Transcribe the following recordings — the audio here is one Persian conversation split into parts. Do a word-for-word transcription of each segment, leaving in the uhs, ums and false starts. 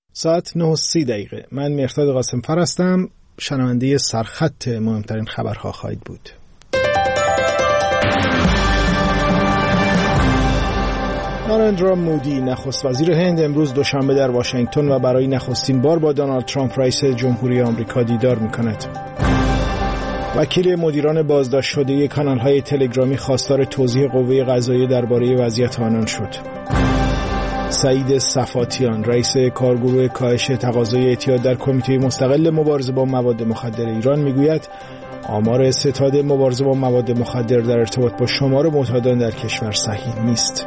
ساعت نه و سی دقیقه. من مهرداد قاسم‌فر هستم. شنونده سرخط مهمترین خبرها خواهید بود. ناراندرا مودی نخست وزیر هند امروز دوشنبه در واشنگتن و برای نخستین بار با دونالد ترامپ رئیس جمهوری آمریکا دیدار می‌کند. وکیل مدیران بازداشت شده کانال‌های تلگرامی خواستار توضیح قوه قضاییه درباره وضعیت آنان شد. سعید صفاتیان رئیس کارگروه کاهش تقاضای اعتیاد در کمیته مستقل مبارزه با مواد مخدر ایران میگوید آمار ستاد مبارزه با مواد مخدر در ارتباط با شمار معتادان در کشور صحیح نیست.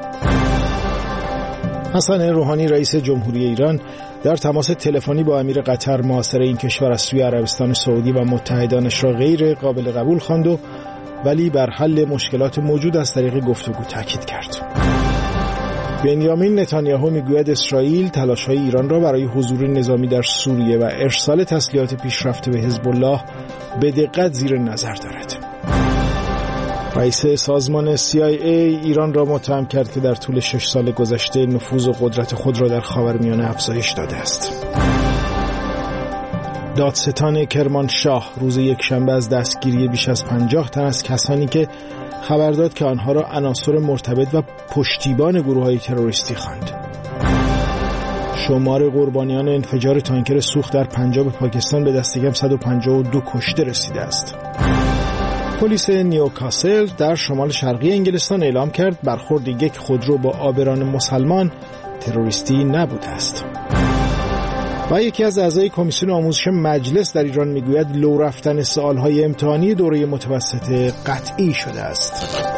حسن روحانی رئیس جمهوری ایران در تماس تلفنی با امیر قطر محاصره این کشور از سوی عربستان سعودی و متحدانش را غیر قابل قبول خواند و ولی بر حل مشکلات موجود از طریق گفتگو تاکید کرد. بنیامین نتانیاهو میگوید اسرائیل تلاش‌های ایران را برای حضور نظامی در سوریه و ارسال تسلیحات پیشرفته به حزب الله به دقت زیر نظر دارد. رئیس سازمان سی آی ای ایران را متهم کرد که در طول شش سال گذشته نفوذ و قدرت خود را در خاورمیانه افزایش داده است. دادستان کرمانشاه روز یکشنبه از دستگیری بیش از پنجاه تن از کسانی که خبر داد که آنها را عناصر مرتبط و پشتیبان گروه‌های تروریستی خواند. شمار قربانیان انفجار تانکر سوخت در پنجاب پاکستان به دست کم صد و پنجاه و دو کشته رسیده است. پلیس نیوکاسل در شمال شرقی انگلستان اعلام کرد برخورد یک خودرو با آبران مسلمان تروریستی نبوده است. و یکی از اعضای کمیسیون آموزش مجلس در ایران میگوید لو رفتن سوال‌های امتحانی دوره متوسطه قطعی شده است.